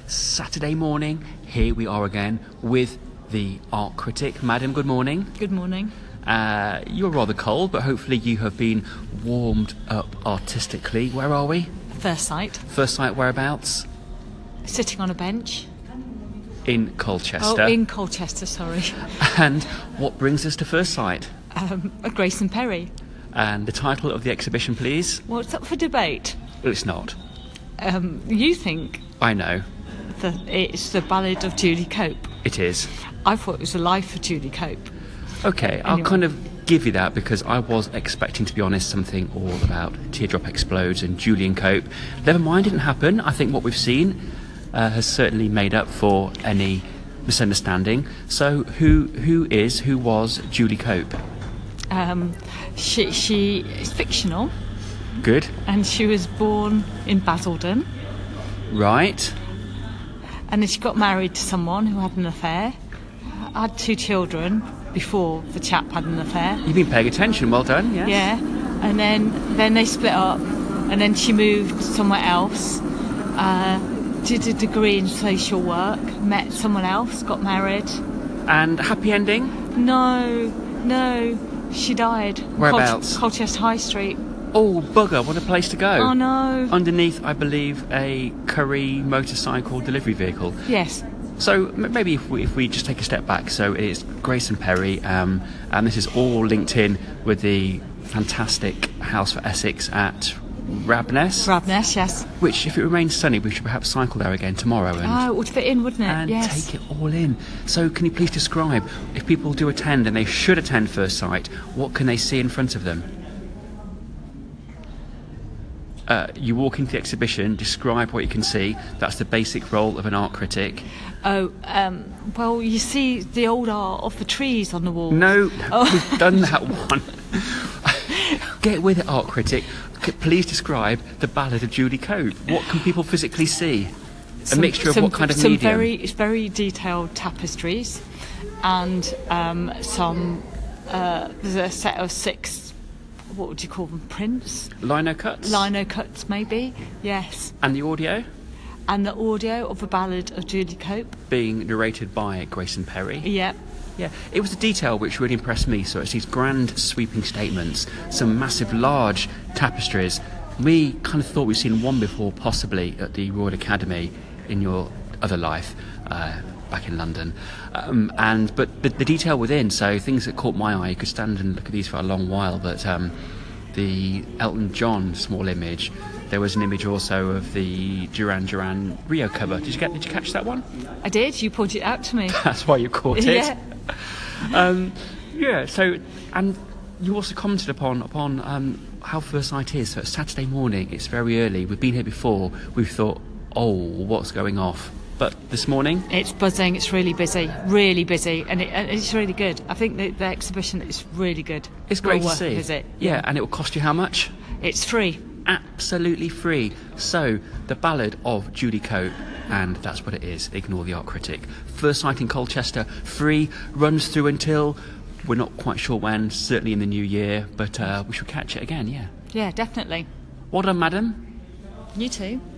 Saturday morning, here we are again with the art critic. Madam, good morning. Good morning. You're rather cold, but hopefully you have been warmed up artistically. Where are we? First sight. First sight whereabouts? Sitting on a bench. In Colchester. Oh, in Colchester, sorry. And what brings us to First Sight? Grayson Perry. And the title of the exhibition, please? Well, it's up for debate. Well, it's not. You think I know. that it's the ballad of Julie Cope. It is. I thought it was the life of Julie Cope. Okay, I'll kind of give you that because I was expecting, to be honest, something all about Teardrop Explodes and Julian Cope. Never mind, didn't happen. I think what we've seen has certainly made up for any misunderstanding. So who was Julie Cope? She is fictional, Good. and she was born in Basildon, Right. and then she got married to someone who had an affair. Had 2 children before the chap had an affair. You've been paying attention, well done, yes. Yeah, and then they split up, and then she moved somewhere else, did a degree in social work, met someone else, got married. And happy ending? No, she died. Whereabouts? Colchester High Street. Oh, bugger, what a place to go. Oh no. Underneath, I believe, a Curry motorcycle delivery vehicle. Yes. So maybe if we just take a step back, so it's Grayson Perry, and this is all linked in with the fantastic House for Essex at Rabness. Rabness, yes. Which, if it remains sunny, we should perhaps cycle there again tomorrow Oh, it would fit in, wouldn't it? and Yes. take it all in. So can you please describe, if people do attend, and they should attend First Sight, what can they see in front of them? You walk into the exhibition, describe what you can see. That's the basic role of an art critic. Oh, well, you see the old art of the trees on the wall. No, Oh. we've done that one. Get with it, art critic. Please describe the ballad of Julie Cope. What can people physically see? A mixture of what kind of medium? It's very detailed tapestries, and there's a set of 6. What would you call them? Prints? Lino cuts? Lino cuts, maybe. Yes. And the audio? And the audio of the ballad of Julie Cope. Being narrated by Grayson Perry. Yeah. Yeah, it was the detail which really impressed me. So it's these grand sweeping statements, some massive large tapestries. We kind of thought we'd seen one before, possibly at the Royal Academy in your other life, back in London. But the detail within, so things that caught my eye, you could stand and look at these for a long while, but the Elton John small image, there was an image also of the Duran Duran Rio cover. Did you catch that one? I did. You pointed it out to me. That's why you caught it. Yeah. Yeah, so, and you also commented upon how First Sight is. So it's Saturday morning, it's very early, we've been here before, we've thought, oh, what's going off? But this morning? It's buzzing, it's really busy, and it's really good. I think the exhibition is really good. It's great to worth see. a visit. Yeah, and it will cost you how much? It's free. Absolutely free. So, the ballad of Julie Cope, and that's what it is. Ignore the art critic. First Sight in Colchester, free, runs through until, we're not quite sure when, certainly in the new year, but we shall catch it again, yeah. Yeah, definitely. Well done, madam. You too.